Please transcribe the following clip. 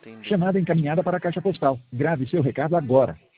Entendi. Chamada encaminhada para a caixa postal. Grave seu recado agora.